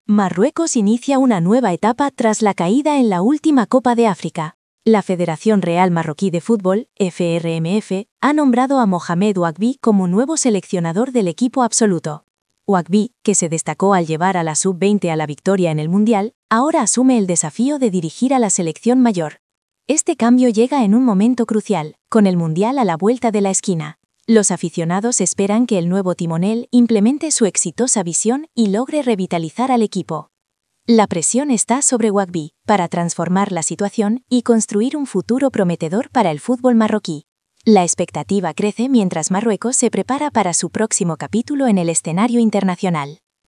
Marruecos inicia una nueva etapa tras la caída en la última Copa de África. La Federación Real Marroquí de Fútbol, FRMF, ha nombrado a Mohamed Ouagbi como nuevo seleccionador del equipo absoluto. Ouagbi, que se destacó al llevar a la Sub-20 a la victoria en el Mundial, ahora asume el desafío de dirigir a la selección mayor. Este cambio llega en un momento crucial, con el Mundial a la vuelta de la esquina. Los aficionados esperan que el nuevo timonel implemente su exitosa visión y logre revitalizar al equipo. La presión está sobre Ouagbi para transformar la situación y construir un futuro prometedor para el fútbol marroquí. La expectativa crece mientras Marruecos se prepara para su próximo capítulo en el escenario internacional.